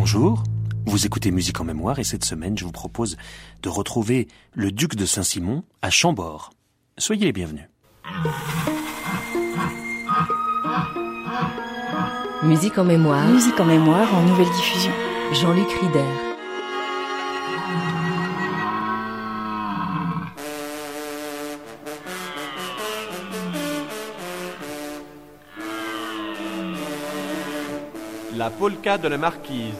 Bonjour, vous écoutez Musique en mémoire et cette semaine je vous propose de retrouver le duc de Saint-Simon à Chambord. Soyez les bienvenus. Musique en mémoire en nouvelle diffusion. Jean-Luc Rider. La polka de la marquise.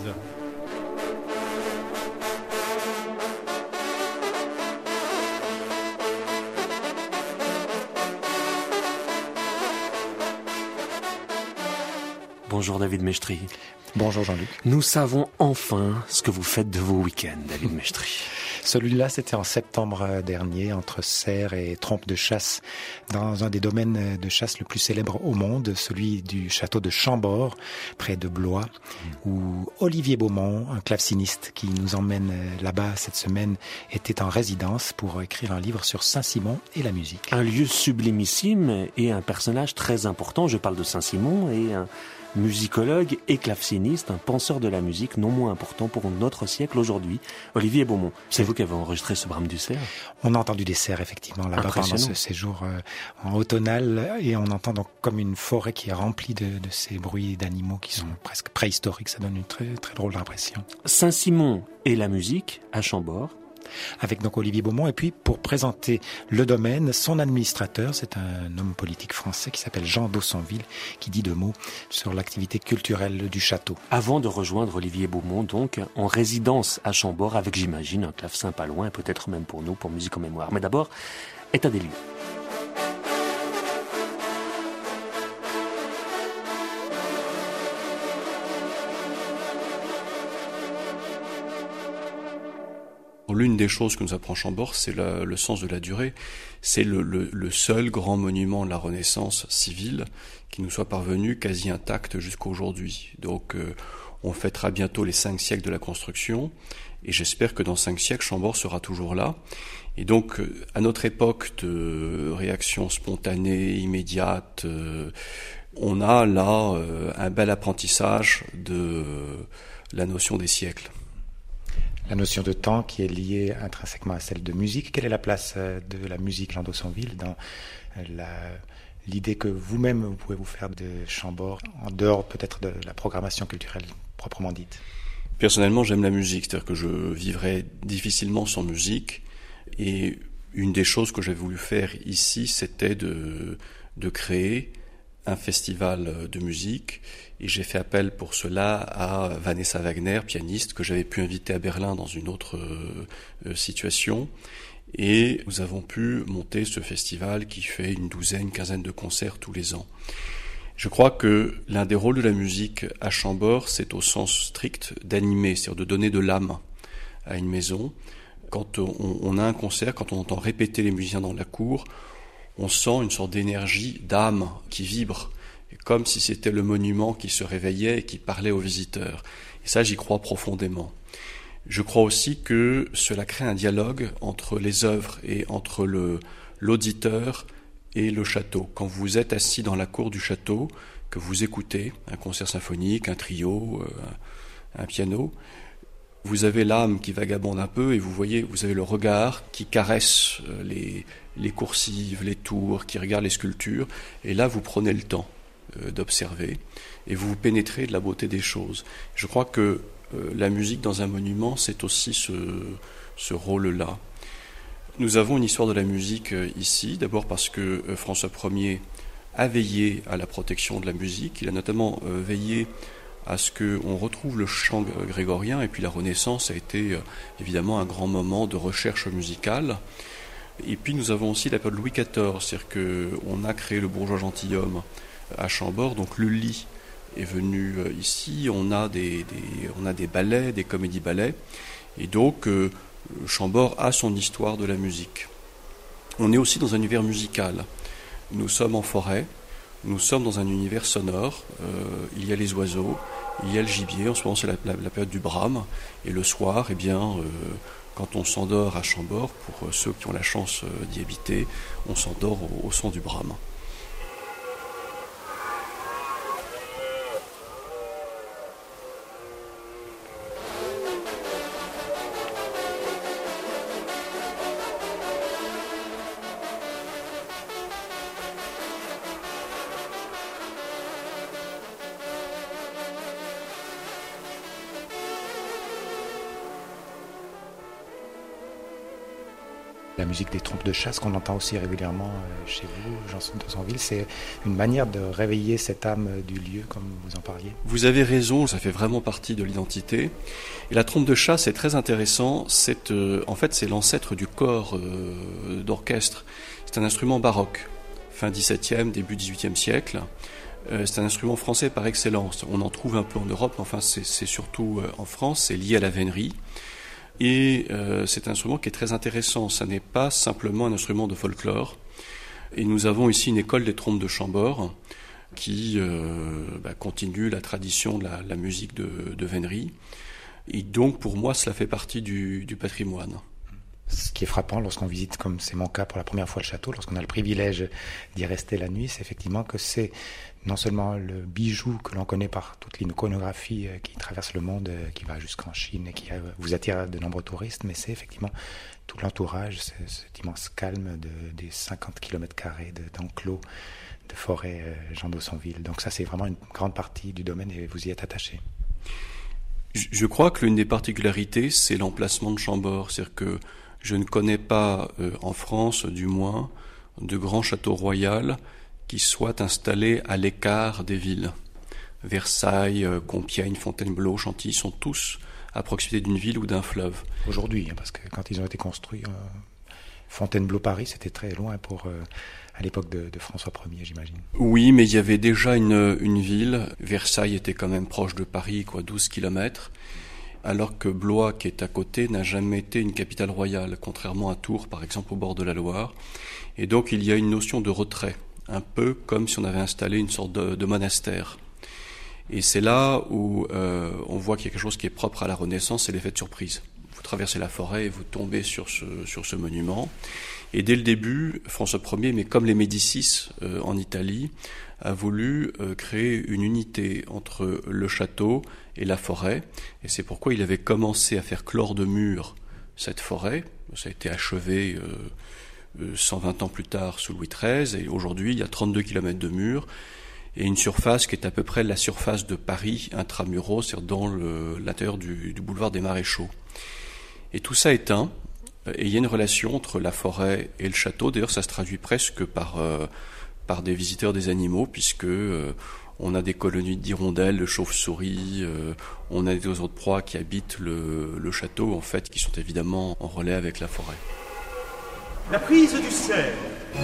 Bonjour David Mechtri. Bonjour Jean-Luc. Nous savons enfin ce que vous faites de vos week-ends, David Mechtri. Celui-là, c'était en septembre dernier, entre cerfs et trompes de chasse, dans un des domaines de chasse le plus célèbre au monde, celui du château de Chambord, près de Blois, où Olivier Beaumont, un claveciniste qui nous emmène là-bas cette semaine, était en résidence pour écrire un livre sur Saint-Simon et la musique. Un lieu sublimissime et un personnage très important. Je parle de Saint-Simon et un musicologue et claveciniste, un penseur de la musique non moins important pour notre siècle aujourd'hui. Olivier Beaumont, c'est vous qui avez enregistré ce Brame du cerf. On a entendu des cerfs effectivement là-bas pendant ce séjour en automnal et on entend donc comme une forêt qui est remplie de ces bruits d'animaux qui sont presque préhistoriques. Ça donne une très, très drôle d'impression. Saint-Simon et la musique à Chambord. Avec donc Olivier Beaumont. Et puis, pour présenter le domaine, son administrateur, c'est un homme politique français qui s'appelle Jean d'Aussonville, qui dit deux mots sur l'activité culturelle du château. Avant de rejoindre Olivier Beaumont, donc, en résidence à Chambord, avec, j'imagine, un clavecin pas loin, peut-être même pour nous, pour Musique en mémoire. Mais d'abord, état des lieux. L'une des choses que nous apprend Chambord, c'est le sens de la durée. C'est le seul grand monument de la Renaissance civile qui nous soit parvenu quasi intact jusqu'à aujourd'hui. Donc on fêtera bientôt les 5 siècles de la construction et j'espère que dans 5 siècles, Chambord sera toujours là. Et donc à notre époque de réaction spontanée, immédiate, on a là un bel apprentissage de la notion des siècles. La notion de temps qui est liée intrinsèquement à celle de musique. Quelle est la place de la musique, Jean d'Aussonville, dans l'idée que vous-même vous pouvez vous faire de Chambord, en dehors peut-être de la programmation culturelle proprement dite? Personnellement, j'aime la musique, c'est-à-dire que je vivrais difficilement sans musique. Et une des choses que j'ai voulu faire ici, c'était de créer un festival de musique, et j'ai fait appel pour cela à Vanessa Wagner, pianiste, que j'avais pu inviter à Berlin dans une autre situation, et nous avons pu monter ce festival qui fait une quinzaine de concerts tous les ans. Je crois que l'un des rôles de la musique à Chambord, c'est au sens strict d'animer, c'est-à-dire de donner de l'âme à une maison. Quand on a un concert, quand on entend répéter les musiciens dans la cour, on sent une sorte d'énergie, d'âme qui vibre, comme si c'était le monument qui se réveillait et qui parlait aux visiteurs. Et ça, j'y crois profondément. Je crois aussi que cela crée un dialogue entre les œuvres et entre l'auditeur et le château. Quand vous êtes assis dans la cour du château, que vous écoutez un concert symphonique, un trio, un piano, vous avez l'âme qui vagabonde un peu et vous avez le regard qui caresse les coursives, les tours, qui regarde les sculptures. Et là, vous prenez le temps d'observer et vous pénétrez de la beauté des choses. Je crois que la musique dans un monument, c'est aussi ce rôle-là. Nous avons une histoire de la musique ici, d'abord parce que François Ier a veillé à la protection de la musique. Il a notamment veillé à ce qu'on retrouve le chant grégorien, et puis la Renaissance a été évidemment un grand moment de recherche musicale. Et puis nous avons aussi la période Louis XIV, c'est-à-dire qu'on a créé le bourgeois gentilhomme à Chambord, donc Lully est venu ici, on a des ballets, des comédies-ballets, et donc Chambord a son histoire de la musique. On est aussi dans un univers musical. Nous sommes en forêt, nous sommes dans un univers sonore, il y a les oiseaux, il y a le gibier, en ce moment c'est la période du brame, et le soir, eh bien, quand on s'endort à Chambord, pour ceux qui ont la chance d'y habiter, on s'endort au son du brame. La musique des trompes de chasse qu'on entend aussi régulièrement chez vous, Jean de Sanville, c'est une manière de réveiller cette âme du lieu, comme vous en parliez. Vous avez raison, ça fait vraiment partie de l'identité. Et la trompe de chasse est très intéressant. En fait, c'est l'ancêtre du corps d'orchestre. C'est un instrument baroque, fin XVIIe, début XVIIIe siècle. C'est un instrument français par excellence. On en trouve un peu en Europe, mais enfin c'est surtout en France. C'est lié à la vénerie. Et c'est un instrument qui est très intéressant. Ça n'est pas simplement un instrument de folklore. Et nous avons ici une école des trompes de Chambord qui continue la tradition de la musique de vénerie. Et donc pour moi, cela fait partie du patrimoine. Ce qui est frappant lorsqu'on visite, comme c'est mon cas pour la première fois, le château, lorsqu'on a le privilège d'y rester la nuit, c'est effectivement que c'est non seulement le bijou que l'on connaît par toute l'iconographie qui traverse le monde, qui va jusqu'en Chine et qui vous attire de nombreux touristes, mais c'est effectivement tout l'entourage, cet immense calme des 50 km² d'enclos, de forêt Jean d'Aussonville. Donc ça, c'est vraiment une grande partie du domaine et vous y êtes attaché. Je crois que l'une des particularités, c'est l'emplacement de Chambord. C'est-à-dire que je ne connais pas, en France du moins, de grands châteaux royaux qui soient installés à l'écart des villes. Versailles, Compiègne, Fontainebleau, Chantilly sont tous à proximité d'une ville ou d'un fleuve. Aujourd'hui, parce que quand ils ont été construits, Fontainebleau-Paris, c'était très loin à l'époque de François Ier, j'imagine. Oui, mais il y avait déjà une ville. Versailles était quand même proche de Paris, 12 kilomètres. Alors que Blois, qui est à côté, n'a jamais été une capitale royale, contrairement à Tours, par exemple, au bord de la Loire. Et donc, il y a une notion de retrait, un peu comme si on avait installé une sorte de monastère. Et c'est là où on voit qu'il y a quelque chose qui est propre à la Renaissance, c'est l'effet de surprise. Vous traversez la forêt et vous tombez sur ce monument. Et dès le début, François Ier, mais comme les Médicis en Italie, a voulu créer une unité entre le château et la forêt. Et c'est pourquoi il avait commencé à faire clore de murs cette forêt. Ça a été achevé 120 ans plus tard sous Louis XIII. Et aujourd'hui, il y a 32 km de murs et une surface qui est à peu près la surface de Paris intramuros, c'est-à-dire dans l'intérieur du boulevard des Maréchaux. Et tout ça éteint. Et il y a une relation entre la forêt et le château. D'ailleurs, ça se traduit presque par des visiteurs des animaux, puisque on a des colonies d'hirondelles, de chauves-souris, on a des oiseaux de proie qui habitent le château, en fait, qui sont évidemment en relais avec la forêt. La prise du cerf.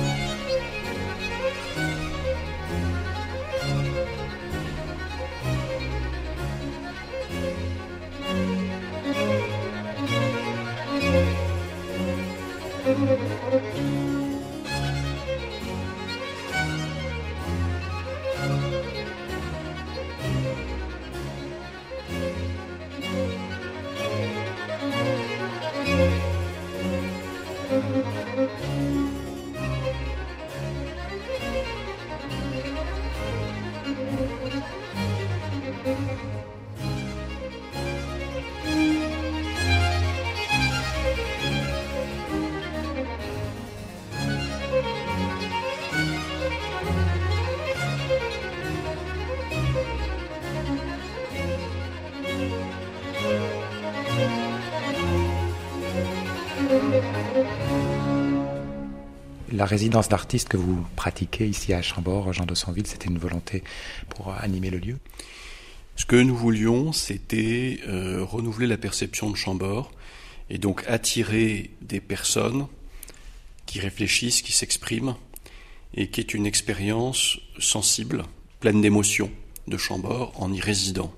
La résidence d'artiste que vous pratiquez ici à Chambord, Jean d'Aussonville, c'était une volonté pour animer le lieu? Ce que nous voulions, c'était renouveler la perception de Chambord et donc attirer des personnes qui réfléchissent, qui s'expriment et qui aient une expérience sensible, pleine d'émotions de Chambord en y résidant.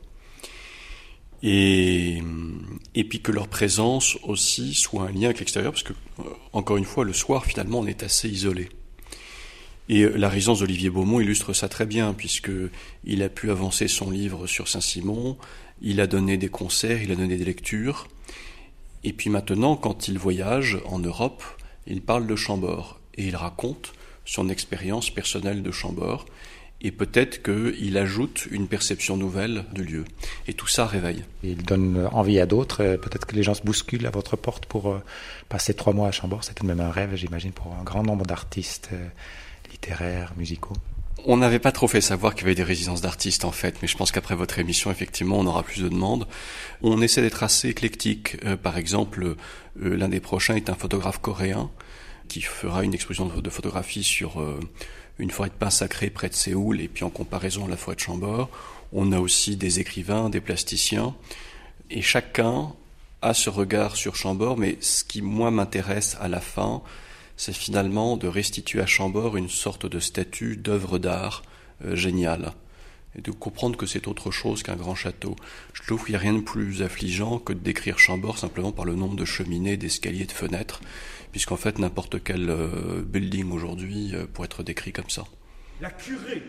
Et puis que leur présence aussi soit un lien avec l'extérieur, parce que, encore une fois, le soir, finalement, on est assez isolé. Et la résidence d'Olivier Beaumont illustre ça très bien, puisqu'il a pu avancer son livre sur Saint-Simon, il a donné des concerts, il a donné des lectures, et puis maintenant, quand il voyage en Europe, il parle de Chambord, et il raconte son expérience personnelle de Chambord, et peut-être qu'il ajoute une perception nouvelle du lieu. Et tout ça réveille. Il donne envie à d'autres. Peut-être que les gens se bousculent à votre porte pour passer 3 mois à Chambord. C'est tout de même un rêve, j'imagine, pour un grand nombre d'artistes littéraires, musicaux. On n'avait pas trop fait savoir qu'il y avait des résidences d'artistes en fait, mais je pense qu'après votre émission, effectivement, on aura plus de demandes. On essaie d'être assez éclectique. Par exemple, l'un des prochains est un photographe coréen qui fera une exposition de photographie sur une forêt de pins sacrés près de Séoul et puis en comparaison à la forêt de Chambord. On a aussi des écrivains, des plasticiens et chacun a ce regard sur Chambord, mais ce qui moi m'intéresse à la fin, c'est finalement de restituer à Chambord une sorte de statue d'œuvre d'art géniale et de comprendre que c'est autre chose qu'un grand château. Je trouve qu'il n'y a rien de plus affligeant que de décrire Chambord simplement par le nombre de cheminées, d'escaliers, de fenêtres, puisqu'en fait n'importe quel building aujourd'hui pourrait être décrit comme ça. La curée.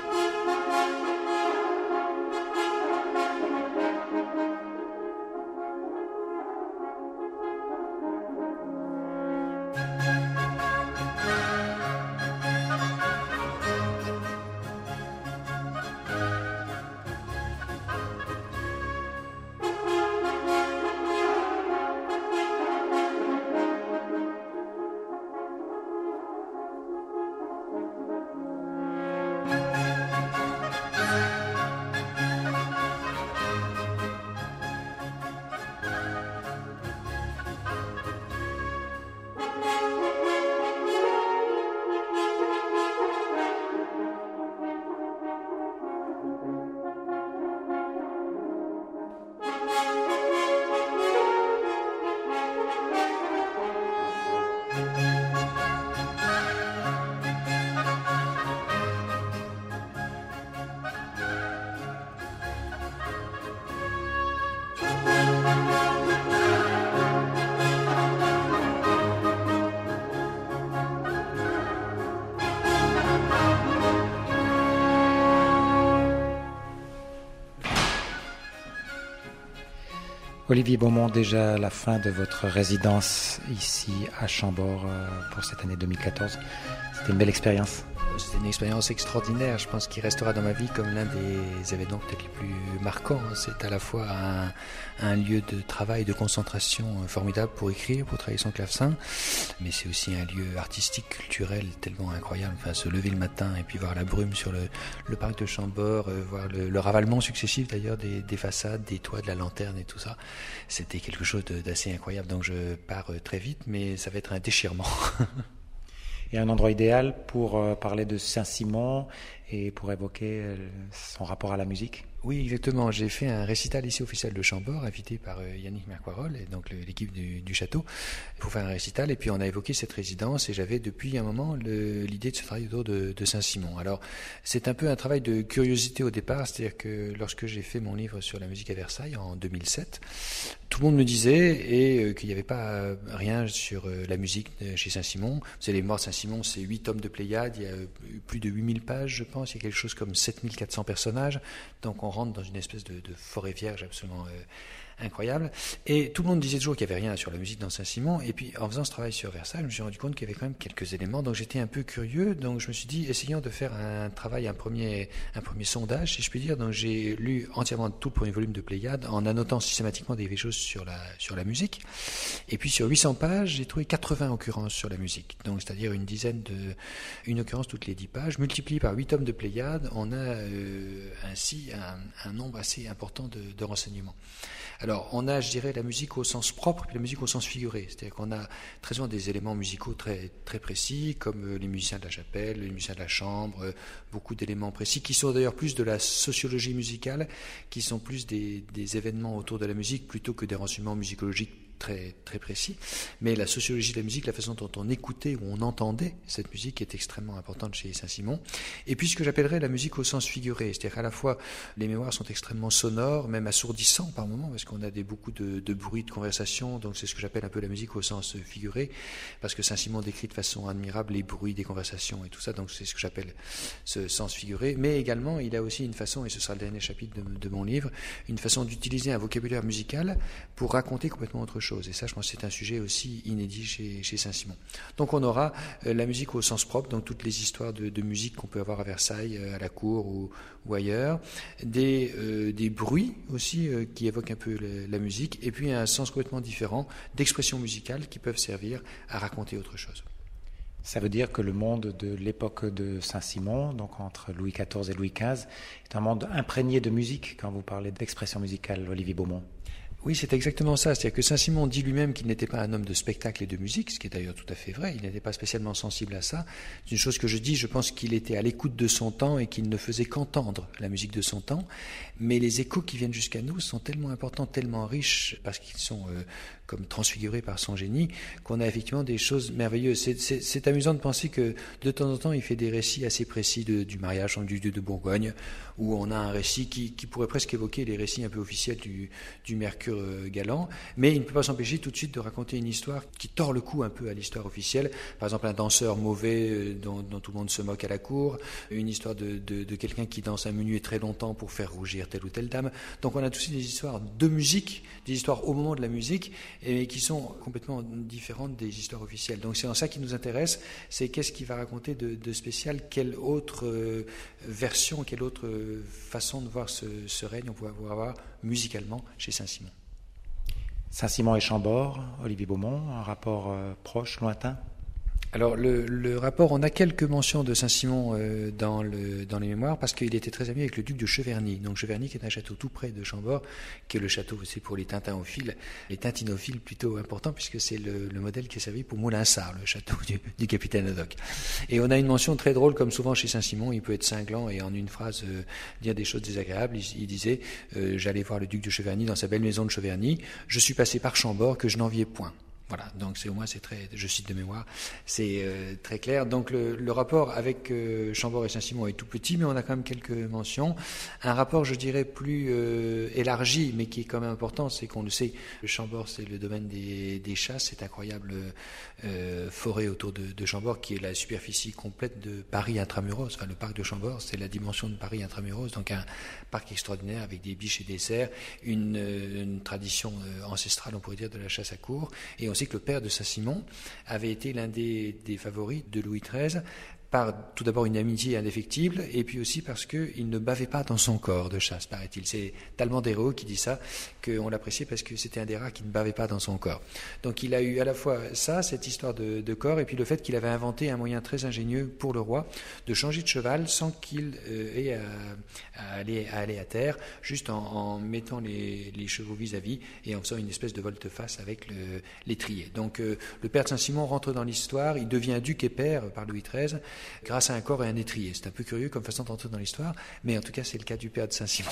Olivier Beaumont, déjà la fin de votre résidence ici à Chambord pour cette année 2014. C'était une belle expérience. C'était une expérience extraordinaire, je pense qu'il restera dans ma vie comme l'un des événements peut-être les plus marquants. C'est à la fois un lieu de travail, de concentration formidable pour écrire, pour travailler son clavecin, mais c'est aussi un lieu artistique, culturel tellement incroyable. Enfin, se lever le matin et puis voir la brume sur le parc de Chambord, voir le ravalement successif d'ailleurs des façades, des toits, de la lanterne et tout ça. C'était quelque chose d'assez incroyable. Donc je pars très vite, mais ça va être un déchirement. Et un endroit idéal pour parler de Saint-Simon et pour évoquer son rapport à la musique. Oui, exactement. J'ai fait un récital ici au Festival de Chambord, invité par Yannick Mercoirol et donc l'équipe du château, pour faire un récital. Et puis on a évoqué cette résidence et j'avais depuis un moment l'idée de ce travail autour de Saint-Simon. Alors c'est un peu un travail de curiosité au départ, c'est-à-dire que lorsque j'ai fait mon livre sur la musique à Versailles en 2007, tout le monde me disait qu'il n'y avait pas rien sur la musique chez Saint-Simon. Vous savez, les Morts de Saint-Simon, c'est 8 tomes de Pléiade, il y a plus de 8000 pages, je pense, il y a quelque chose comme 7400 personnages. Donc on rentre dans une espèce de forêt vierge absolument incroyable. Et tout le monde disait toujours qu'il n'y avait rien sur la musique dans Saint-Simon. Et puis, en faisant ce travail sur Versailles, je me suis rendu compte qu'il y avait quand même quelques éléments. Donc, j'étais un peu curieux. Donc, je me suis dit, essayons de faire un travail, un premier sondage, si je puis dire. Donc, j'ai lu entièrement tout le premier volume de Pléiade en annotant systématiquement des choses sur la musique. Et puis, sur 800 pages, j'ai trouvé 80 occurrences sur la musique. Donc, c'est-à-dire une occurrence toutes les 10 pages. Multiplié par 8 tomes de Pléiade, on a ainsi un nombre assez important de renseignements. Alors, on a, je dirais, la musique au sens propre et la musique au sens figuré. C'est-à-dire qu'on a très souvent des éléments musicaux très, très précis, comme les musiciens de la chapelle, les musiciens de la chambre, beaucoup d'éléments précis, qui sont d'ailleurs plus de la sociologie musicale, qui sont plus des événements autour de la musique, plutôt que des renseignements musicologiques très, très précis. Mais la sociologie de la musique, la façon dont on écoutait ou on entendait cette musique est extrêmement importante chez Saint-Simon. Et puis ce que j'appellerais la musique au sens figuré, c'est-à-dire qu'à la fois les mémoires sont extrêmement sonores, même assourdissants par moments, parce qu'on a beaucoup de bruits de conversation, donc c'est ce que j'appelle un peu la musique au sens figuré, parce que Saint-Simon décrit de façon admirable les bruits des conversations et tout ça, donc c'est ce que j'appelle ce sens figuré. Mais également, il a aussi une façon, et ce sera le dernier chapitre de mon livre, une façon d'utiliser un vocabulaire musical pour raconter complètement autre chose. Et ça, je pense que c'est un sujet aussi inédit chez Saint-Simon. Donc on aura la musique au sens propre, donc toutes les histoires de musique qu'on peut avoir à Versailles, à la cour ou ailleurs, des bruits aussi qui évoquent un peu la musique, et puis un sens complètement différent d'expressions musicales qui peuvent servir à raconter autre chose. Ça veut dire que le monde de l'époque de Saint-Simon, donc entre Louis XIV et Louis XV, est un monde imprégné de musique quand vous parlez d'expression musicale, Olivier Beaumont. Oui, c'est exactement ça. C'est-à-dire que Saint-Simon dit lui-même qu'il n'était pas un homme de spectacle et de musique, ce qui est d'ailleurs tout à fait vrai. Il n'était pas spécialement sensible à ça. C'est une chose que je dis, je pense qu'il était à l'écoute de son temps et qu'il ne faisait qu'entendre la musique de son temps. Mais les échos qui viennent jusqu'à nous sont tellement importants, tellement riches, parce qu'ils sont comme transfigurés par son génie, qu'on a effectivement des choses merveilleuses. C'est amusant de penser que de temps en temps, il fait des récits assez précis du mariage en du duc de Bourgogne, où on a un récit qui pourrait presque évoquer les récits un peu officiels du Mercure galant, mais il ne peut pas s'empêcher tout de suite de raconter une histoire qui tord le cou un peu à l'histoire officielle. Par exemple, un danseur mauvais dont tout le monde se moque à la cour, une histoire de quelqu'un qui danse un menuet très longtemps pour faire rougir telle ou telle dame. Donc on a tous des histoires de musique, des histoires au moment de la musique, et qui sont complètement différentes des histoires officielles. Donc c'est en ça qui nous intéresse, c'est qu'est-ce qu'il va raconter de spécial, quelle autre version, quelle autre façon de voir ce règne on pourrait avoir musicalement chez Saint-Simon. Saint-Simon et Chambord, Olivier Beaumont, un rapport proche, lointain? Alors le rapport, on a quelques mentions de Saint-Simon dans les mémoires parce qu'il était très ami avec le duc de Cheverny. Donc Cheverny qui est un château tout près de Chambord, qui est le château aussi pour les tintinophiles plutôt important puisque c'est le modèle qui est servi pour Moulinsart, le château du capitaine Haddock. Et on a une mention très drôle comme souvent chez Saint-Simon, il peut être cinglant et en une phrase dire des choses désagréables. Il disait j'allais voir le duc de Cheverny dans sa belle maison de Cheverny, je suis passé par Chambord que je n'enviais point. Voilà, donc c'est au moins c'est très, je cite de mémoire, c'est très clair. Donc le rapport avec Chambord et Saint-Simon est tout petit, mais on a quand même quelques mentions. Un rapport, je dirais, plus élargi, mais qui est quand même important, c'est qu'on le sait, Chambord c'est le domaine des chasses, cette incroyable forêt autour de Chambord qui est la superficie complète de Paris intramuros. Enfin, le parc de Chambord, c'est la dimension de Paris intramuros, donc un parc extraordinaire avec des biches et des cerfs, une tradition ancestrale, on pourrait dire, de la chasse à courre. Et on sait que le père de Saint-Simon avait été l'un des favoris de Louis XIII par tout d'abord une amitié indéfectible et puis aussi parce qu'il ne bavait pas dans son corps de chasse, paraît-il. C'est Talleyrand d'Hérault qui dit ça, qu'on l'appréciait parce que c'était un des rats qui ne bavait pas dans son corps. Donc il a eu à la fois ça, cette histoire de corps, et puis le fait qu'il avait inventé un moyen très ingénieux pour le roi de changer de cheval sans qu'il ait à aller à terre, juste en mettant les chevaux vis-à-vis et en faisant une espèce de volte-face avec l'étrier. Donc le père de Saint-Simon rentre dans l'histoire, il devient duc et père par Louis XIII, grâce à un corps et un étrier. C'est un peu curieux comme façon d'entrer dans l'histoire, mais en tout cas c'est le cas du père de Saint-Simon.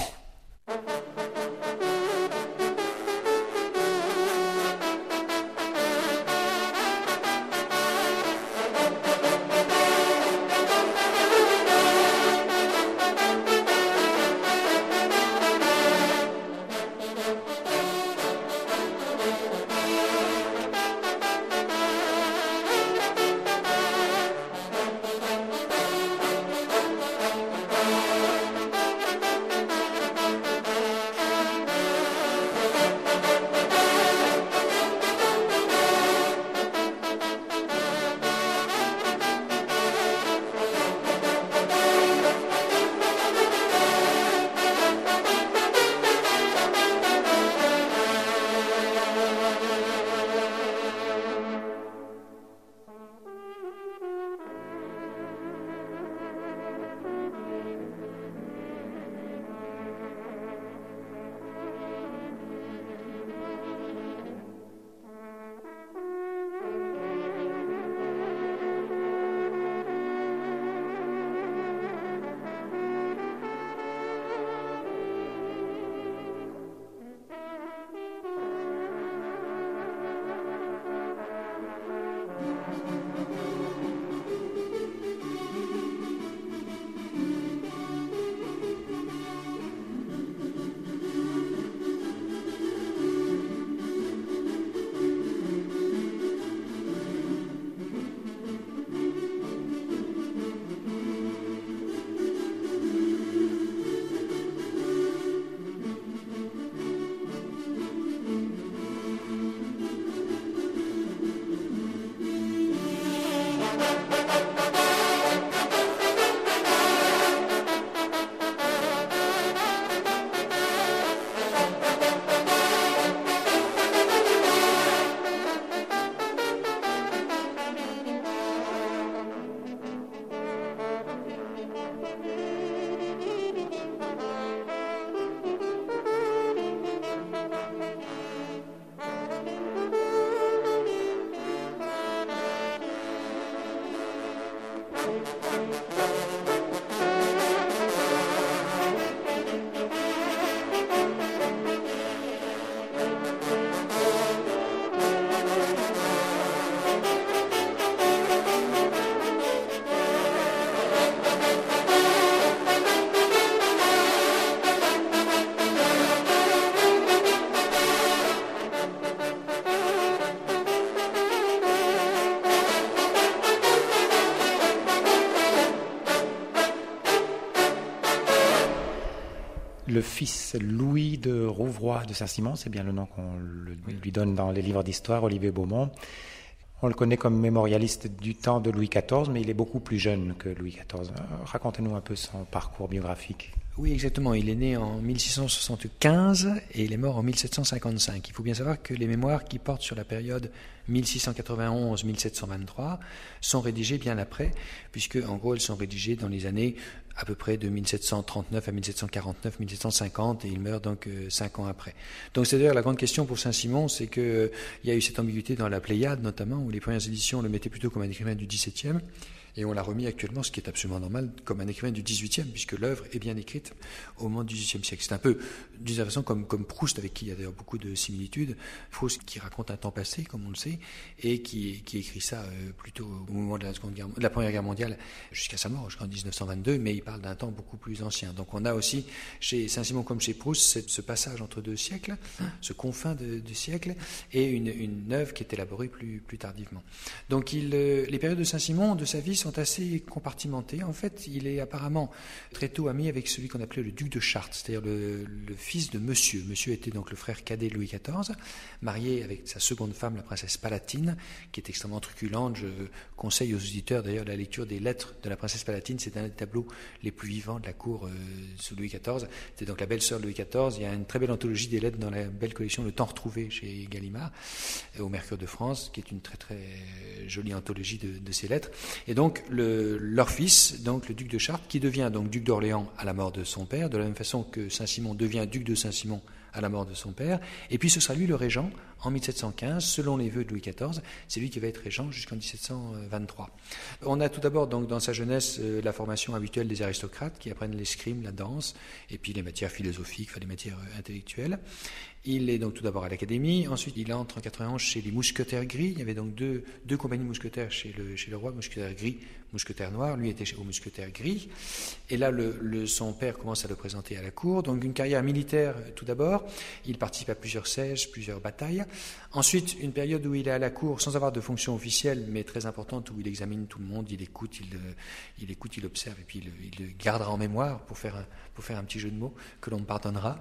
le fils Louis de Rouvroy de Saint-Simon, c'est bien le nom qu'on lui donne dans les livres d'histoire, Olivier Beaumont. On le connaît comme mémorialiste du temps de Louis XIV, mais il est beaucoup plus jeune que Louis XIV. Racontez-nous un peu son parcours biographique. Oui, exactement. Il est né en 1675 et il est mort en 1755. Il faut bien savoir que les mémoires qui portent sur la période 1691-1723 sont rédigées bien après, puisque en gros elles sont rédigées dans les années à peu près de 1739 à 1749, 1750, et il meurt donc 5 ans après. Donc c'est d'ailleurs la grande question pour Saint-Simon, c'est qu'il y a eu cette ambiguïté dans la Pléiade notamment, où les premières éditions le mettaient plutôt comme un écrivain du XVIIe, et on l'a remis actuellement, ce qui est absolument normal, comme un écrivain du XVIIIe, puisque l'œuvre est bien écrite au moment du XVIIIe siècle. C'est un peu, d'une certaine façon, comme Proust, avec qui il y a d'ailleurs beaucoup de similitudes. Proust qui raconte un temps passé, comme on le sait, et qui écrit ça plutôt au moment de la Première Guerre mondiale, jusqu'à sa mort, jusqu'en 1922, mais il parle d'un temps beaucoup plus ancien. Donc on a aussi, chez Saint-Simon comme chez Proust, ce passage entre deux siècles, ce confin de siècles, et une œuvre qui est élaborée plus tardivement. Donc les périodes de Saint-Simon, de sa vie, sont assez compartimentés. En fait, il est apparemment très tôt ami avec celui qu'on appelait le duc de Chartres, c'est-à-dire le fils de Monsieur. Monsieur était donc le frère cadet de Louis XIV, marié avec sa seconde femme, la princesse Palatine, qui est extrêmement truculente. Je conseille aux auditeurs d'ailleurs la lecture des lettres de la princesse Palatine. C'est un des tableaux les plus vivants de la cour sous Louis XIV. C'est donc la belle-sœur de Louis XIV. Il y a une très belle anthologie des lettres dans la belle collection Le Temps retrouvé chez Gallimard, au Mercure de France, qui est une très très jolie anthologie de ces lettres. Et donc leur fils, donc le duc de Chartres, qui devient donc duc d'Orléans à la mort de son père, de la même façon que Saint-Simon devient duc de Saint-Simon à la mort de son père, et puis ce sera lui le régent en 1715, selon les vœux de Louis XIV, c'est lui qui va être régent jusqu'en 1723. On a tout d'abord donc dans sa jeunesse la formation habituelle des aristocrates qui apprennent l'escrime, la danse, et puis les matières philosophiques, enfin les matières intellectuelles. Il est donc tout d'abord à l'Académie, ensuite il entre en 91 chez les mousquetaires gris, il y avait donc deux compagnies de mousquetaires chez le roi, mousquetaires gris, mousquetaires noirs, lui était aux mousquetaires gris, et là son père commence à le présenter à la cour, donc une carrière militaire tout d'abord, il participe à plusieurs sièges, plusieurs batailles, ensuite une période où il est à la cour sans avoir de fonction officielle, mais très importante, où il examine tout le monde, il écoute, il observe, et puis il le gardera en mémoire pour faire un petit jeu de mots que l'on me pardonnera.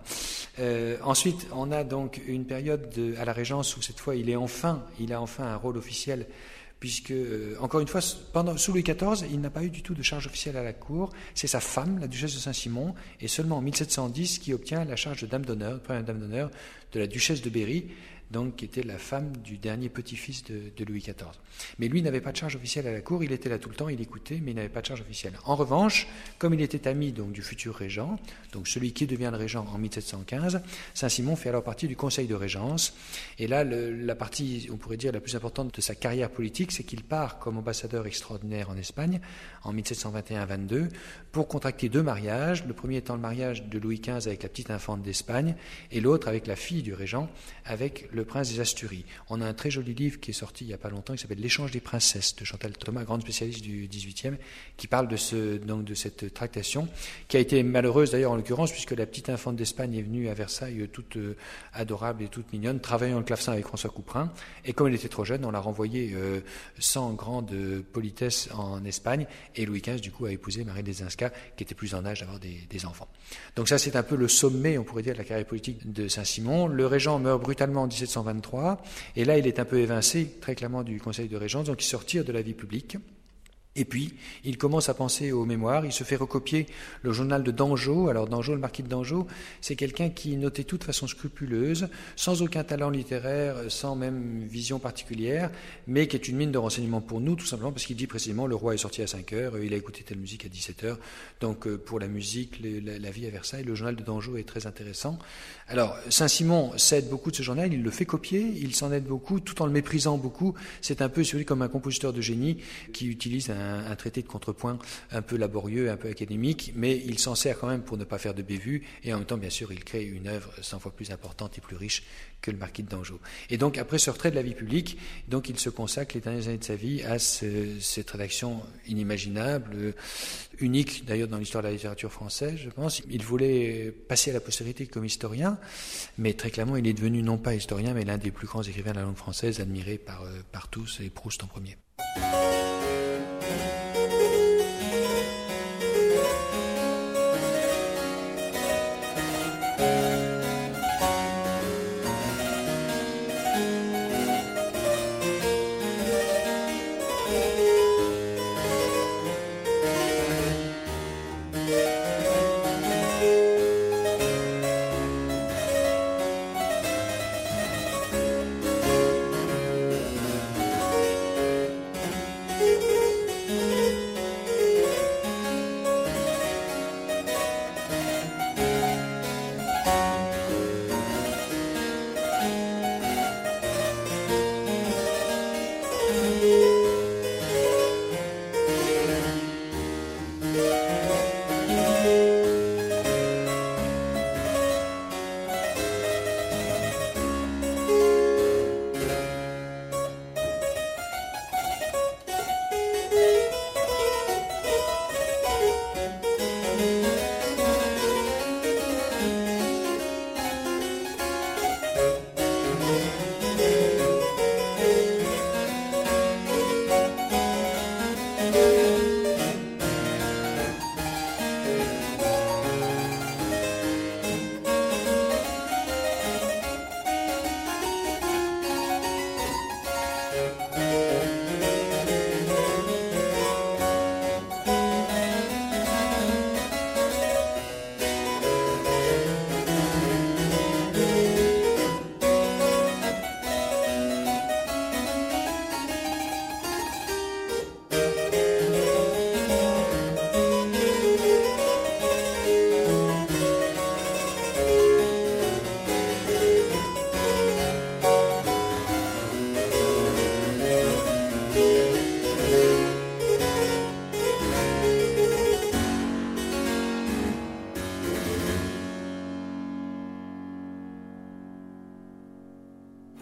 Ensuite, on a donc une période à la Régence où cette fois il a enfin un rôle officiel, puisque, encore une fois, sous Louis XIV, il n'a pas eu du tout de charge officielle à la cour. C'est sa femme, la duchesse de Saint-Simon, et seulement en 1710 qui obtient la charge de dame d'honneur, première dame d'honneur de la duchesse de Berry, donc qui était la femme du dernier petit-fils de Louis XIV. Mais lui n'avait pas de charge officielle à la cour, il était là tout le temps, il écoutait, mais il n'avait pas de charge officielle. En revanche, comme il était ami donc du futur régent, donc celui qui devient le régent en 1715, Saint-Simon fait alors partie du conseil de régence, et là la partie, on pourrait dire, la plus importante de sa carrière politique, c'est qu'il part comme ambassadeur extraordinaire en Espagne en 1721-22 pour contracter 2 mariages, le premier étant le mariage de Louis XV avec la petite infante d'Espagne, et l'autre avec la fille du régent, avec le prince des Asturies. On a un très joli livre qui est sorti il n'y a pas longtemps, qui s'appelle L'échange des princesses, de Chantal Thomas, grande spécialiste du XVIIIe, qui parle de cette tractation, qui a été malheureuse d'ailleurs en l'occurrence, puisque la petite infante d'Espagne est venue à Versailles toute adorable et toute mignonne, travaillant le clavecin avec François Couperin, et comme elle était trop jeune, on l'a renvoyée sans grande politesse en Espagne, et Louis XV du coup a épousé Marie des Insca, qui était plus en âge d'avoir des enfants. Donc ça c'est un peu le sommet, on pourrait dire, de la carrière politique de Saint-Simon. Le régent meurt brutalement en 1723, et là il est un peu évincé très clairement du conseil de régence, donc il se retire de la vie publique. Et puis, il commence à penser aux mémoires, il se fait recopier le journal de Dangeau. Alors Dangeau, le marquis de Dangeau, c'est quelqu'un qui notait tout de façon scrupuleuse, sans aucun talent littéraire, sans même vision particulière, mais qui est une mine de renseignements pour nous, tout simplement parce qu'il dit précisément le roi est sorti à 5 heures, il a écouté telle musique à 17 heures. Donc pour la musique, la vie à Versailles, le journal de Dangeau est très intéressant. Alors Saint-Simon s'aide beaucoup de ce journal, il le fait copier, il s'en aide beaucoup, tout en le méprisant beaucoup. C'est un peu celui comme un compositeur de génie qui utilise un traité de contrepoint un peu laborieux, un peu académique, mais il s'en sert quand même pour ne pas faire de bévue, et en même temps, bien sûr, il crée une œuvre 100 fois plus importante et plus riche que le marquis de Dangeau. Et donc, après ce retrait de la vie publique, donc il se consacre les dernières années de sa vie à cette rédaction inimaginable, unique d'ailleurs dans l'histoire de la littérature française, je pense. Il voulait passer à la postérité comme historien, mais très clairement, il est devenu non pas historien, mais l'un des plus grands écrivains de la langue française, admiré par tous, et Proust en premier.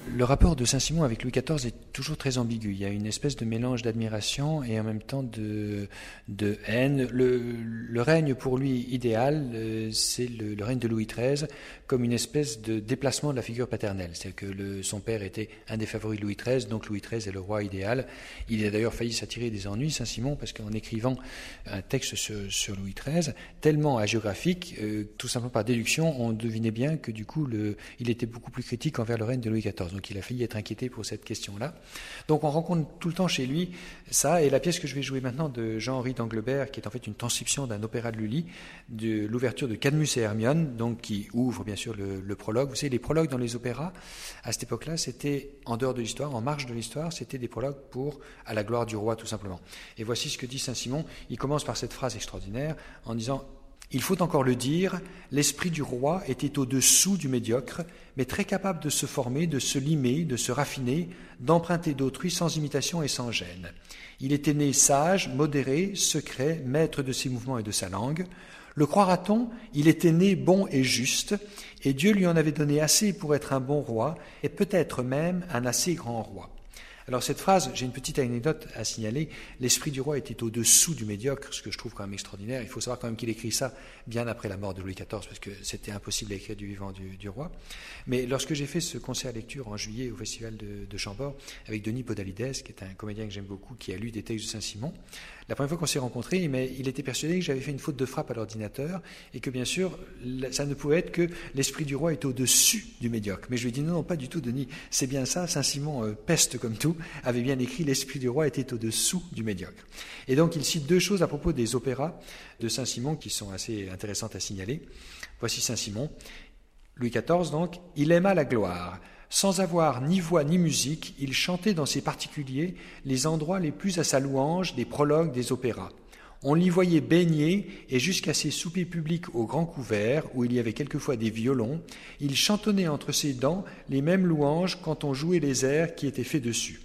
Le rapport de Saint-Simon avec Louis XIV est toujours très ambigu. Il y a une espèce de mélange d'admiration et en même temps de haine. Le règne pour lui idéal, c'est le règne de Louis XIII comme une espèce de déplacement de la figure paternelle. C'est-à-dire que son père était un des favoris de Louis XIII, donc Louis XIII est le roi idéal. Il a d'ailleurs failli s'attirer des ennuis, Saint-Simon, parce qu'en écrivant un texte sur Louis XIII, tellement hagiographique, tout simplement par déduction, on devinait bien que du coup, il était beaucoup plus critique envers le règne de Louis XIV. Donc il a failli être inquiété pour cette question-là. Donc on rencontre tout le temps chez lui ça, et la pièce que je vais jouer maintenant de Jean-Henri d'Anglebert, qui est en fait une transcription d'un opéra de Lully, de l'ouverture de Cadmus et Hermione, donc qui ouvre bien sûr le prologue. Vous savez, les prologues dans les opéras, à cette époque-là, c'était en dehors de l'histoire, en marge de l'histoire, c'était des prologues à la gloire du roi, tout simplement. Et voici ce que dit Saint-Simon. Il commence par cette phrase extraordinaire en disant: il faut encore le dire, l'esprit du roi était au-dessous du médiocre, mais très capable de se former, de se limer, de se raffiner, d'emprunter d'autrui sans imitation et sans gêne. Il était né sage, modéré, secret, maître de ses mouvements et de sa langue. Le croira-t-on, il était né bon et juste, et Dieu lui en avait donné assez pour être un bon roi, et peut-être même un assez grand roi. Alors cette phrase, j'ai une petite anecdote à signaler, l'esprit du roi était au-dessous du médiocre, ce que je trouve quand même extraordinaire. Il faut savoir quand même qu'il écrit ça bien après la mort de Louis XIV, parce que c'était impossible à écrire du vivant du roi. Mais lorsque j'ai fait ce concert lecture en juillet au festival de Chambord, avec Denis Podalides, qui est un comédien que j'aime beaucoup, qui a lu des textes de Saint-Simon, la première fois qu'on s'est rencontrés, il était persuadé que j'avais fait une faute de frappe à l'ordinateur, et que bien sûr, ça ne pouvait être que l'esprit du roi était au-dessus du médiocre. Mais je lui ai dit non, pas du tout, Denis, c'est bien ça, Saint-Simon, peste comme tout, avait bien écrit « L'esprit du roi était au-dessous du médiocre ». Et donc il cite deux choses à propos des opéras de Saint-Simon qui sont assez intéressantes à signaler. Voici Saint-Simon, Louis XIV donc, « Il aima la gloire. Sans avoir ni voix ni musique, il chantait dans ses particuliers les endroits les plus à sa louange des prologues des opéras. On l'y voyait baigner, et jusqu'à ses soupers publics au grand couvert, où il y avait quelquefois des violons, il chantonnait entre ses dents les mêmes louanges quand on jouait les airs qui étaient faits dessus.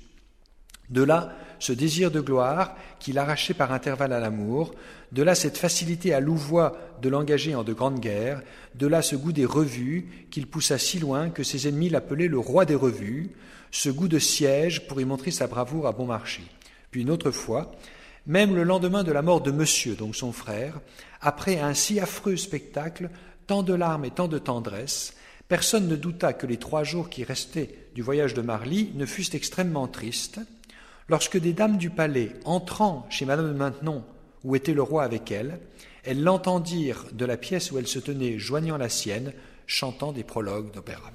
De là, ce désir de gloire qu'il arrachait par intervalles à l'amour, de là cette facilité à louvois de l'engager en de grandes guerres, de là ce goût des revues qu'il poussa si loin que ses ennemis l'appelaient le roi des revues, ce goût de siège pour y montrer sa bravoure à bon marché. Puis une autre fois, même le lendemain de la mort de Monsieur, donc son frère, après un si affreux spectacle, tant de larmes et tant de tendresse, personne ne douta que les 3 jours qui restaient du voyage de Marly ne fussent extrêmement tristes. Lorsque des dames du palais, entrant chez Madame de Maintenon, où était le roi avec elles l'entendirent de la pièce où elle se tenait joignant la sienne, chantant des prologues d'opéra.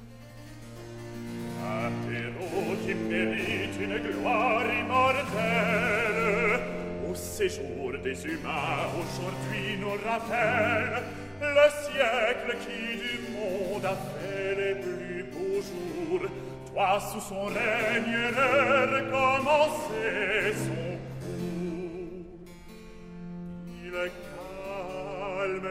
Un héros qui mérite une gloire immortelle, au séjour des humains aujourd'hui nous rappelle le siècle qui du monde a fait les plus beaux jours. Toi, sous son règne, recommencer son cours. Il calme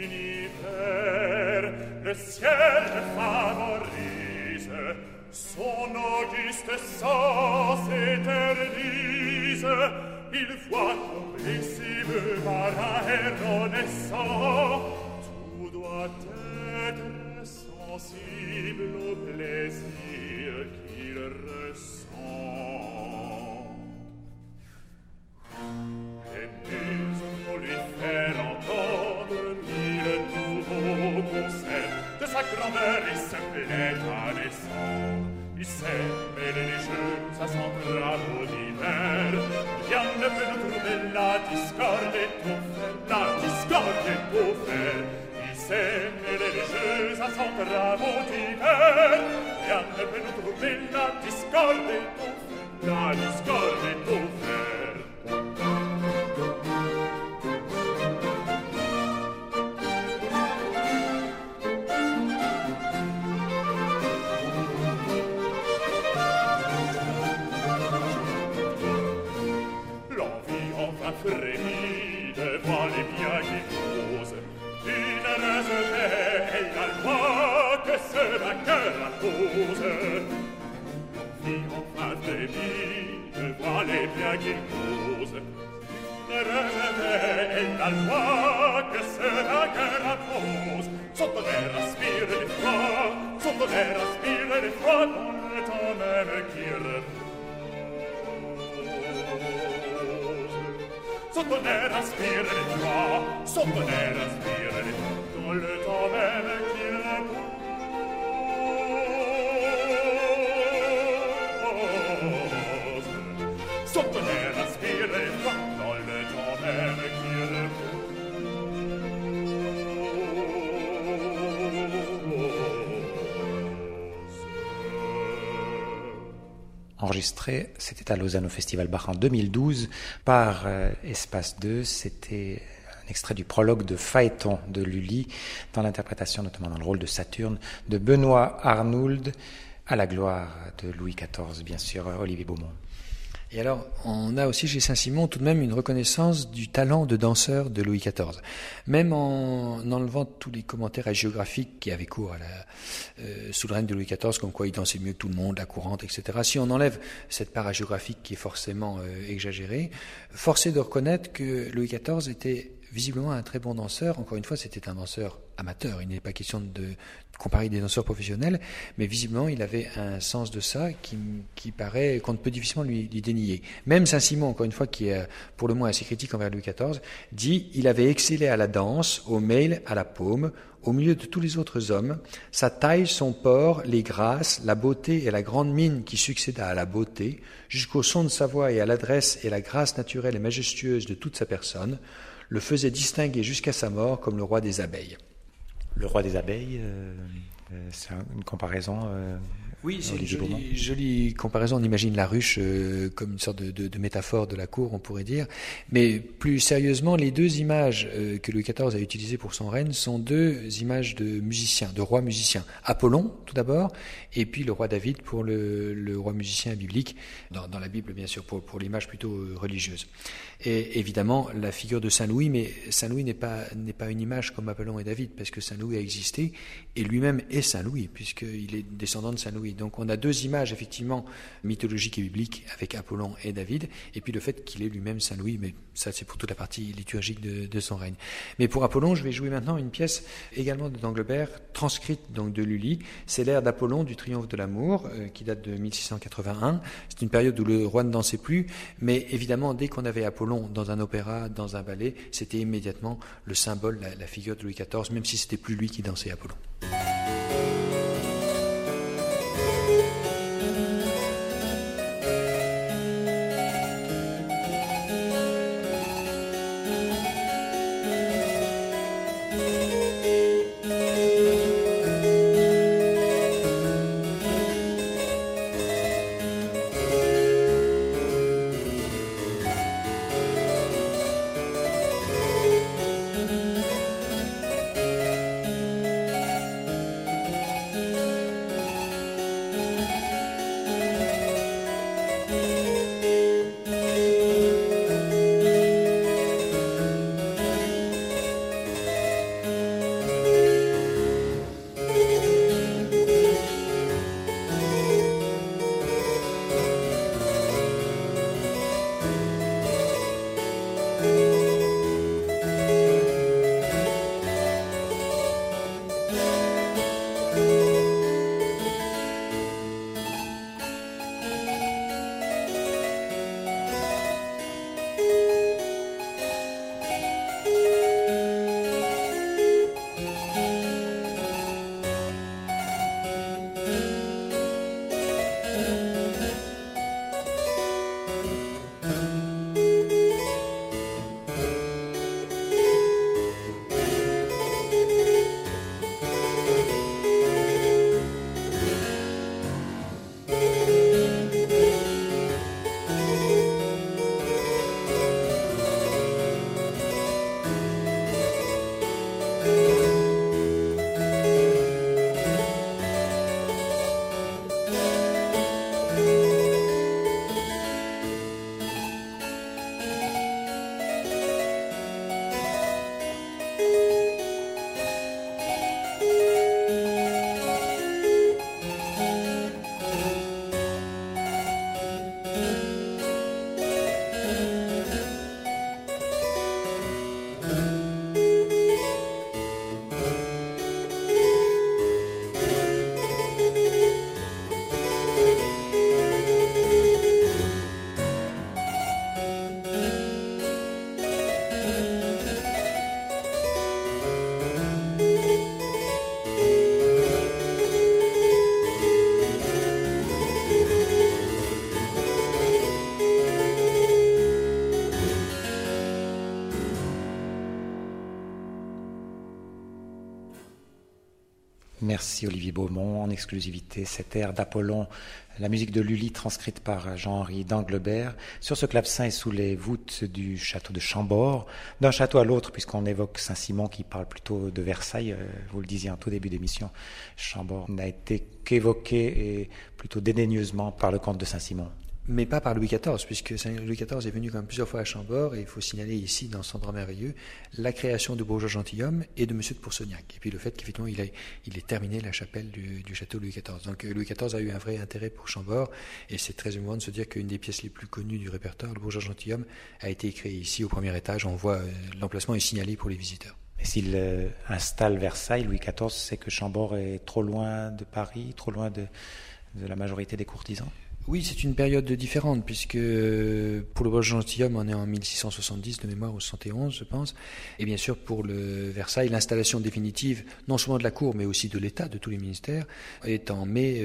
l'univers, le ciel favorise, son auguste sens éternise. Il voit complissible par un héros naissant, tout doit être sensible au plaisir qu'il ressent. Et nul pour lui faire entendre mille nouveaux concerts de sa grandeur, il se plaît à descendre. Il sait mêler les jeux à son travaux divers. Rien ne peut nous trouver la discorde et tout faire, la discorde et tout faire. Il sait mêler les jeux à son travaux divers. Rien ne peut nous trouver la discorde et tout faire, la discorde et tout faire. Frémit devant les biens qui posent une heureuse paix et la loi que ce vainqueur impose. L'envie enfin frémit devant les biens qui posent une heureuse paix et la loi que ce vainqueur impose. Son tonnerre aspire l'effroi, son tonnerre aspire l'effroi dans le temps tonnerre inspire les joies, son tonnerre inspire les joies, dans le temps même qu'il repose. Son tonnerre inspire les joies, dans le temps même qu'il repose. Enregistré, c'était à Lausanne au Festival Bach en 2012 par Espace 2. C'était un extrait du prologue de Phaéton de Lully, dans l'interprétation, notamment dans le rôle de Saturne, de Benoît Arnould, à la gloire de Louis XIV, bien sûr, Olivier Beaumont. Et alors, on a aussi chez Saint-Simon tout de même une reconnaissance du talent de danseur de Louis XIV. Même en enlevant tous les commentaires hagiographiques qui avaient cours sous le règne de Louis XIV, comme quoi il dansait mieux que tout le monde, la courante, etc. Si on enlève cette part hagiographique qui est forcément exagérée, force est de reconnaître que Louis XIV était visiblement un très bon danseur. Encore une fois, c'était un danseur amateur. Il n'est pas question de comparer des danseurs professionnels, mais visiblement, il avait un sens de ça qui paraît qu'on ne peut difficilement lui dénier. Même Saint-Simon, encore une fois, qui est pour le moins assez critique envers Louis XIV, dit « Il avait excellé à la danse, au mail, à la paume, au milieu de tous les autres hommes. Sa taille, son port, les grâces, la beauté et la grande mine qui succéda à la beauté, jusqu'au son de sa voix et à l'adresse et la grâce naturelle et majestueuse de toute sa personne, le faisait distinguer jusqu'à sa mort comme le roi des abeilles. » Le roi des abeilles, c'est une comparaison. Oui, c'est une jolie comparaison. On imagine la ruche comme une sorte de métaphore de la cour, on pourrait dire. Mais plus sérieusement, les deux images que Louis XIV a utilisées pour son règne sont deux images de musiciens, de rois musiciens. Apollon, tout d'abord, et puis le roi David pour le roi musicien biblique, dans la Bible, bien sûr, pour l'image plutôt religieuse. Et évidemment, la figure de Saint-Louis, mais Saint-Louis n'est pas une image comme Apollon et David, parce que Saint-Louis a existé, et lui-même est Saint-Louis, puisqu'il est descendant de Saint-Louis. Donc on a deux images, effectivement, mythologiques et bibliques, avec Apollon et David, et puis le fait qu'il est lui-même Saint-Louis, mais ça c'est pour toute la partie liturgique de son règne. Mais pour Apollon, je vais jouer maintenant une pièce également de Danglebert, transcrite donc de Lully. C'est l'air d'Apollon du Triomphe de l'amour, qui date de 1681. C'est une période où le roi ne dansait plus, mais évidemment, dès qu'on avait Apollon dans un opéra, dans un ballet, c'était immédiatement le symbole, la figure de Louis XIV, même si c'était plus lui qui dansait Apollon. Merci Olivier Beaumont. En exclusivité, cet air d'Apollon, la musique de Lully transcrite par Jean-Henri d'Anglebert sur ce clavecin et sous les voûtes du château de Chambord. D'un château à l'autre, puisqu'on évoque Saint-Simon qui parle plutôt de Versailles, vous le disiez en tout début d'émission, Chambord n'a été qu'évoqué et plutôt dédaigneusement par le comte de Saint-Simon. Mais pas par Louis XIV, puisque Louis XIV est venu quand même plusieurs fois à Chambord, et il faut signaler ici, dans son endroit merveilleux, la création de Bourgeois-Gentilhomme et de Monsieur de Poursognac, et puis le fait qu'effectivement il ait terminé la chapelle du château Louis XIV. Donc Louis XIV a eu un vrai intérêt pour Chambord, et c'est très émouvant de se dire qu'une des pièces les plus connues du répertoire, le Bourgeois-Gentilhomme, a été écrit ici au premier étage. On voit l'emplacement est signalé pour les visiteurs. Et s'il installe Versailles, Louis XIV sait que Chambord est trop loin de Paris, trop loin de la majorité des courtisans. Oui, c'est une période différente, puisque pour le Bourgeois-Gentilhomme, on est en 1670 de mémoire, ou 71, je pense. Et bien sûr, pour le Versailles, l'installation définitive, non seulement de la cour, mais aussi de l'État, de tous les ministères, est en mai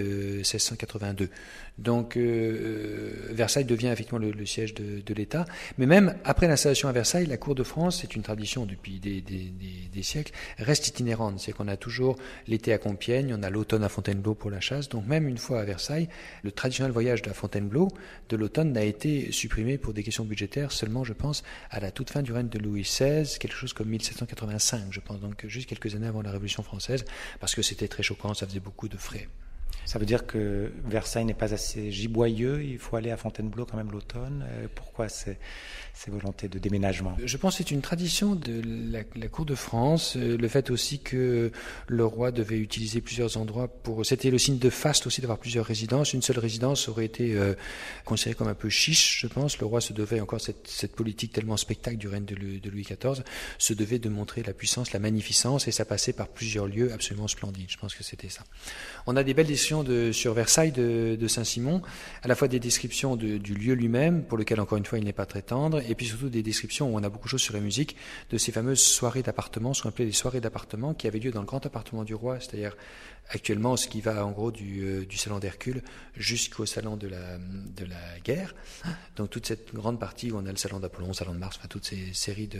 1682. Donc, Versailles devient effectivement le siège de l'État. Mais même après l'installation à Versailles, la cour de France, c'est une tradition depuis des siècles, reste itinérante. C'est qu'on a toujours l'été à Compiègne, on a l'automne à Fontainebleau pour la chasse. Donc, même une fois à Versailles, le traditionnel voyage de la Fontainebleau de l'automne n'a été supprimé pour des questions budgétaires seulement, je pense, à la toute fin du règne de Louis XVI, quelque chose comme 1785, je pense, donc juste quelques années avant la Révolution française, parce que c'était très choquant, ça faisait beaucoup de frais. Ça veut dire que Versailles n'est pas assez giboyeux, il faut aller à Fontainebleau quand même l'automne. Pourquoi ces volontés de déménagement? Je pense que c'est une tradition de la cour de France, le fait aussi que le roi devait utiliser plusieurs endroits c'était le signe de faste aussi d'avoir plusieurs résidences. Une seule résidence aurait été considérée comme un peu chiche, je pense. Le roi se devait, encore cette politique tellement spectacle du règne de Louis XIV, se devait de montrer la puissance, la magnificence, et ça passait par plusieurs lieux absolument splendides. Je pense que c'était ça. On a des belles descriptions sur Versailles de Saint-Simon, à la fois des descriptions du lieu lui-même, pour lequel encore une fois il n'est pas très tendre, et puis surtout des descriptions où on a beaucoup de choses sur la musique, de ces fameuses soirées d'appartements, ce qu'on appelait les soirées d'appartements, qui avaient lieu dans le grand appartement du roi, c'est-à-dire actuellement ce qui va en gros du salon d'Hercule jusqu'au salon de la guerre. Donc toute cette grande partie où on a le salon d'Apollon, le salon de Mars, enfin toutes ces séries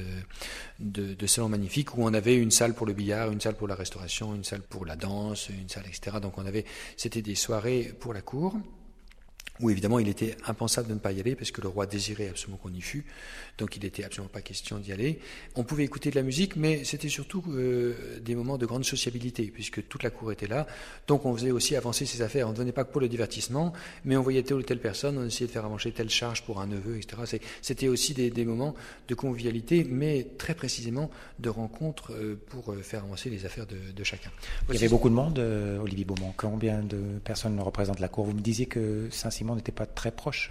de salons magnifiques où on avait une salle pour le billard, une salle pour la restauration, une salle pour la danse, une salle etc. Donc c'était des soirées pour la cour, où évidemment il était impensable de ne pas y aller parce que le roi désirait absolument qu'on y fût, donc il n'était absolument pas question d'y aller. On pouvait écouter de la musique, mais c'était surtout des moments de grande sociabilité, puisque toute la cour était là, donc on faisait aussi avancer ses affaires. On ne venait pas que pour le divertissement, mais on voyait telle ou telle personne, on essayait de faire avancer telle charge pour un neveu, etc. C'était aussi des moments de convivialité, mais très précisément de rencontres pour faire avancer les affaires de chacun. Il y avait beaucoup de monde, Olivier Beaumont. Combien de personnes représentent la cour? Vous me disiez que Saint-Simon n'était pas très proche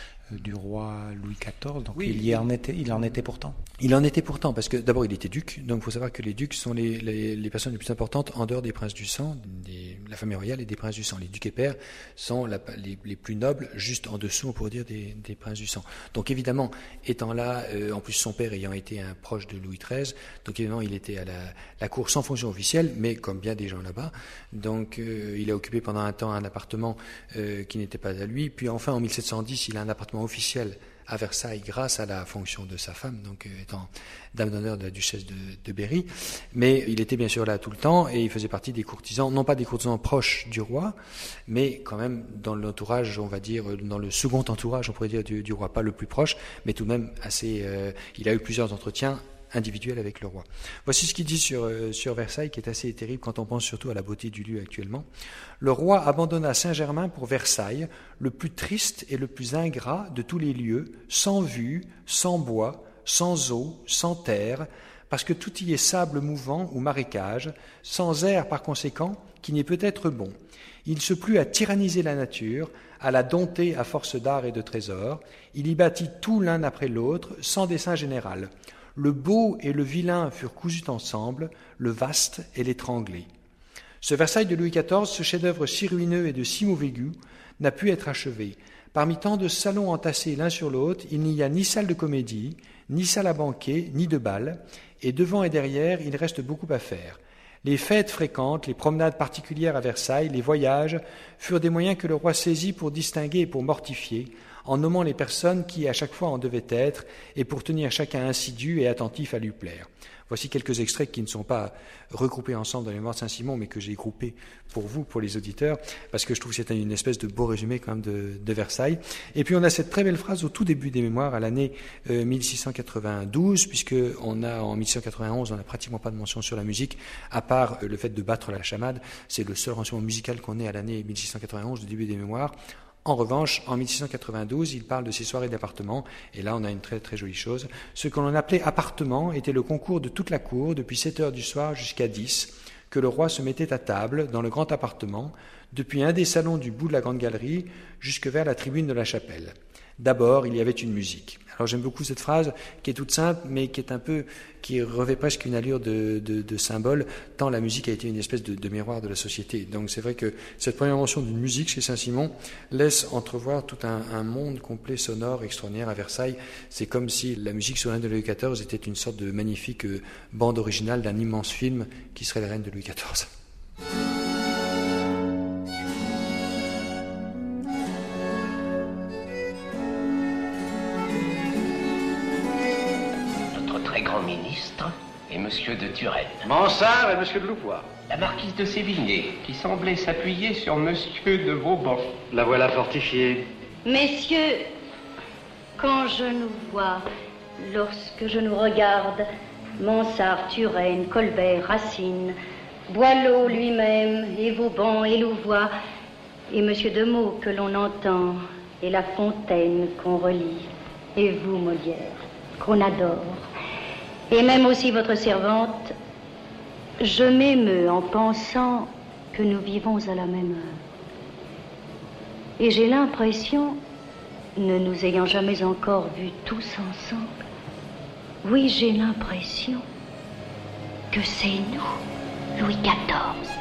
du roi Louis XIV, donc oui, il en était pourtant. Il en était pourtant, parce que d'abord il était duc, donc il faut savoir que les ducs sont les personnes les plus importantes en dehors des princes du sang, la famille royale et des princes du sang. Les ducs et pairs sont les plus nobles, juste en dessous, on pourrait dire, des princes du sang. Donc évidemment, étant là, en plus son père ayant été un proche de Louis XIII, donc évidemment il était à la cour sans fonction officielle, mais comme bien des gens là-bas, donc il a occupé pendant un temps un appartement qui n'était pas à lui, puis enfin en 1710 il a un appartement officiel à Versailles grâce à la fonction de sa femme, donc étant dame d'honneur de la duchesse de Berry, mais il était bien sûr là tout le temps et il faisait partie des courtisans, non pas des courtisans proches du roi, mais quand même dans l'entourage, on va dire, dans le second entourage, on pourrait dire, du roi, pas le plus proche, mais tout de même assez, il a eu plusieurs entretiens individuel avec le roi. Voici ce qu'il dit sur Versailles, qui est assez terrible quand on pense surtout à la beauté du lieu actuellement. Le roi abandonna Saint-Germain pour Versailles, le plus triste et le plus ingrat de tous les lieux, sans vue, sans bois, sans eau, sans terre, parce que tout y est sable mouvant ou marécage, sans air par conséquent, qui n'est peut-être bon. Il se plut à tyranniser la nature, à la dompter à force d'art et de trésors. Il y bâtit tout l'un après l'autre, sans dessein général. Le beau et le vilain furent cousus ensemble, le vaste et l'étranglé. Ce Versailles de Louis XIV, ce chef-d'œuvre si ruineux et de si mauvais goût, n'a pu être achevé. Parmi tant de salons entassés l'un sur l'autre, il n'y a ni salle de comédie, ni salle à banquet, ni de bal, et devant et derrière, il reste beaucoup à faire. Les fêtes fréquentes, les promenades particulières à Versailles, les voyages, furent des moyens que le roi saisit pour distinguer et pour mortifier, en nommant les personnes qui à chaque fois en devaient être, et pour tenir chacun assidu et attentif à lui plaire. Voici quelques extraits qui ne sont pas regroupés ensemble dans les Mémoires de Saint-Simon, mais que j'ai groupés pour vous, pour les auditeurs, parce que je trouve que c'est une espèce de beau résumé quand même de Versailles. Et puis on a cette très belle phrase au tout début des Mémoires, à l'année 1692, puisque en 1691, on n'a pratiquement pas de mention sur la musique, à part le fait de battre la chamade. C'est le seul renseignement musical qu'on ait à l'année 1691, du début des Mémoires. En revanche, en 1692, il parle de ces soirées d'appartement, et là on a une très très jolie chose. Ce que l'on appelait appartement était le concours de toute la cour, depuis 7 heures du soir jusqu'à 10, que le roi se mettait à table dans le grand appartement, depuis un des salons du bout de la grande galerie jusque vers la tribune de la chapelle. D'abord, il y avait une musique. Alors j'aime beaucoup cette phrase qui est toute simple, mais qui revêt presque une allure de symbole, tant la musique a été une espèce de miroir de la société. Donc c'est vrai que cette première mention d'une musique chez Saint-Simon laisse entrevoir tout un monde complet, sonore, extraordinaire à Versailles. C'est comme si la musique sur la reine de Louis XIV était une sorte de magnifique bande originale d'un immense film qui serait la reine de Louis XIV. Ministre et Monsieur de Turenne. Mansart et Monsieur de Louvois. La marquise de Sévigné, qui semblait s'appuyer sur Monsieur de Vauban. La voilà fortifiée. Messieurs, quand je nous vois, lorsque je nous regarde, Mansart, Turenne, Colbert, Racine, Boileau lui-même, et Vauban et Louvois, et Monsieur de Meaux que l'on entend, et La Fontaine qu'on relit, et vous, Molière, qu'on adore, et même aussi votre servante, je m'émeus en pensant que nous vivons à la même heure. Et j'ai l'impression, ne nous ayant jamais encore vus tous ensemble, oui, j'ai l'impression que c'est nous, Louis XIV.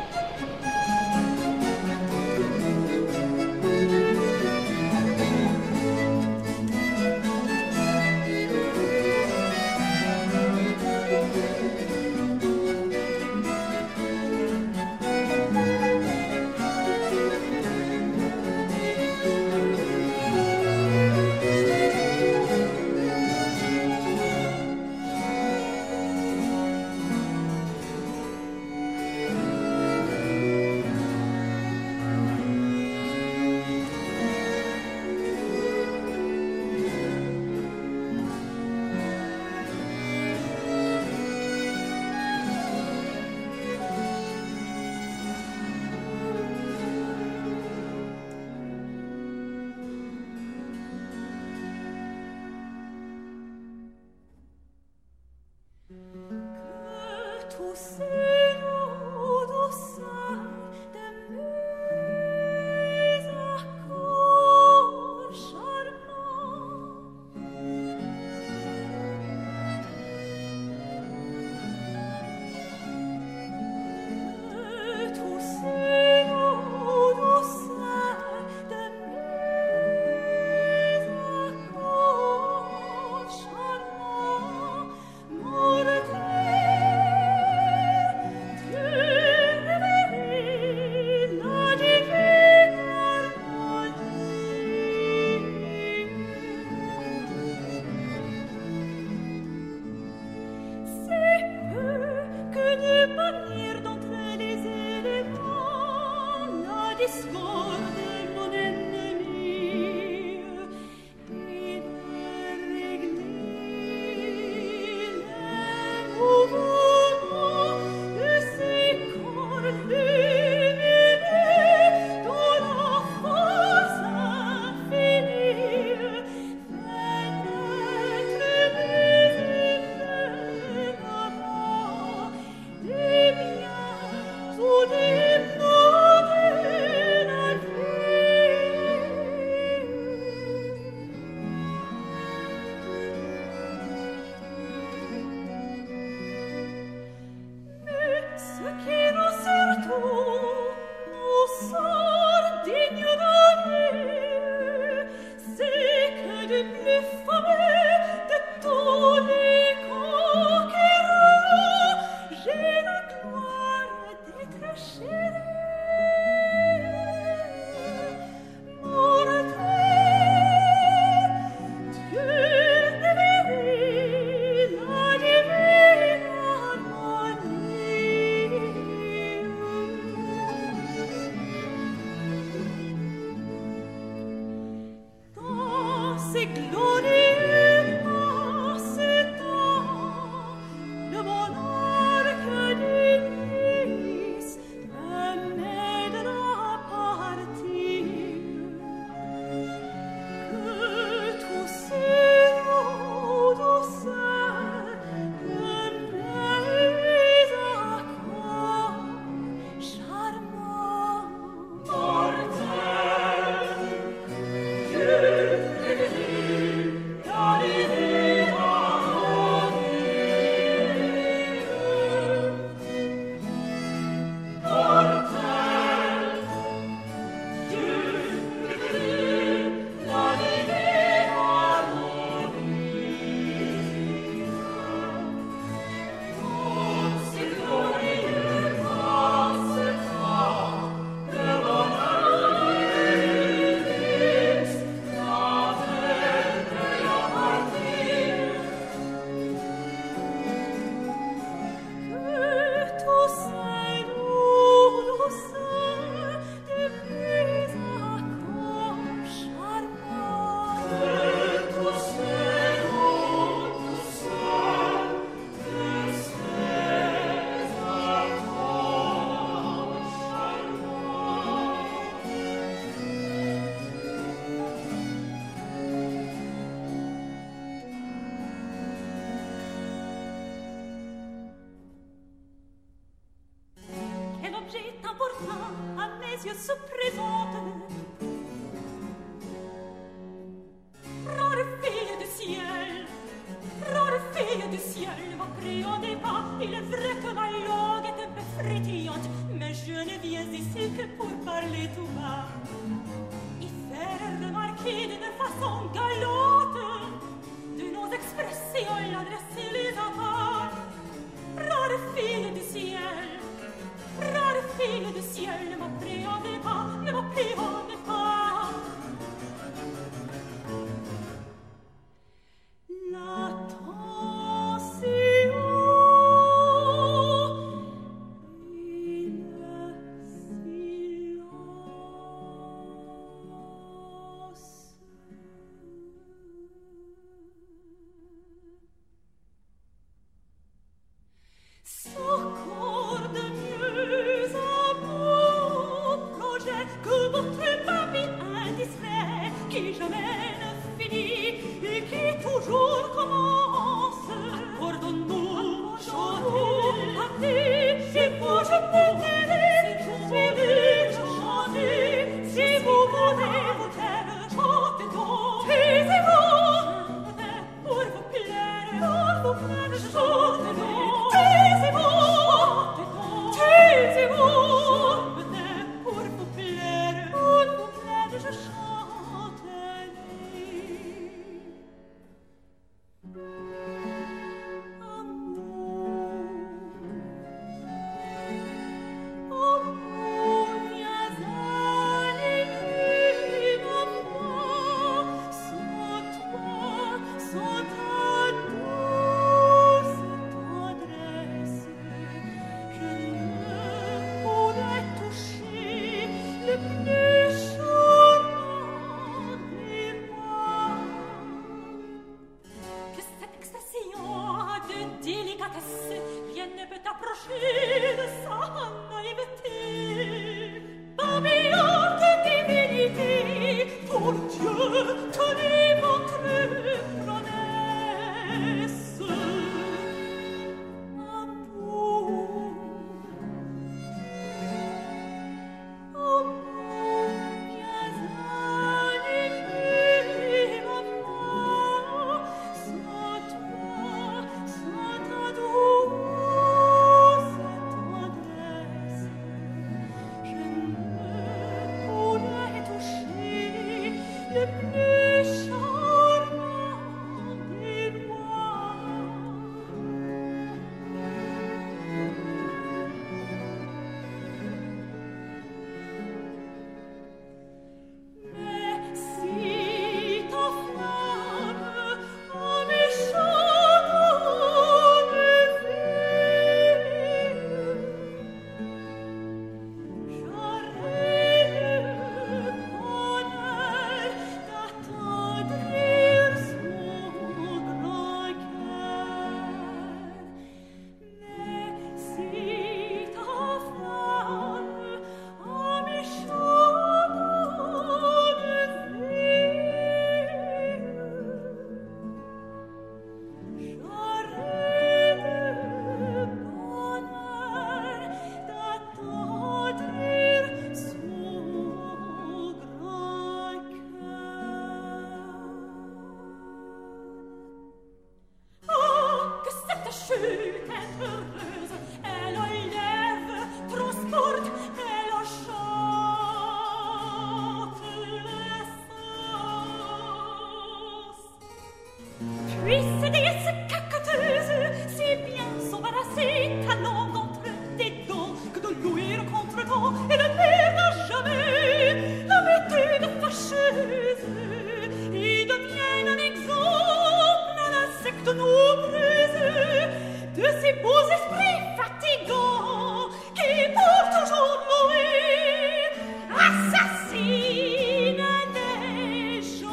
ces déesses cacoteuses, si bien s'embarrasser ta langue entre tes dents, que de louer le contretemps et le perdre à jamais, l'habitude fâcheuse, et devienne un exemple à la secte nombreuse de ces beaux esprits fatigants qui pour toujours louer assassinent des gens.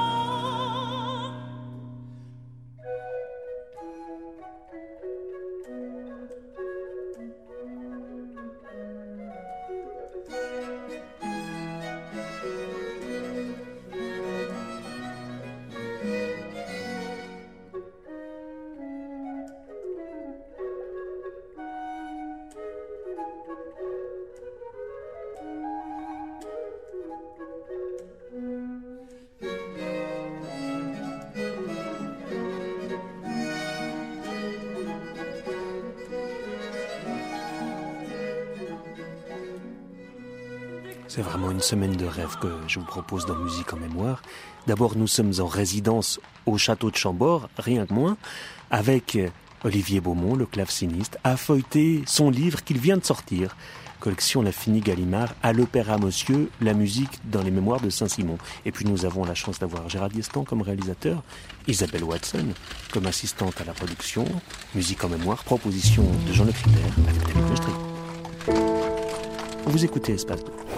C'est vraiment une semaine de rêve que je vous propose dans Musique en mémoire. D'abord, nous sommes en résidence au château de Chambord, rien que moins, avec Olivier Beaumont, le claveciniste, à feuilleter son livre qu'il vient de sortir, collection La Finie Gallimard, à l'Opéra Monsieur, la musique dans les mémoires de Saint-Simon. Et puis nous avons la chance d'avoir Gérard Diestan comme réalisateur, Isabelle Watson comme assistante à la production, Musique en mémoire, proposition de Jean Le Crider avec David Mestri. Vous écoutez Espace 2.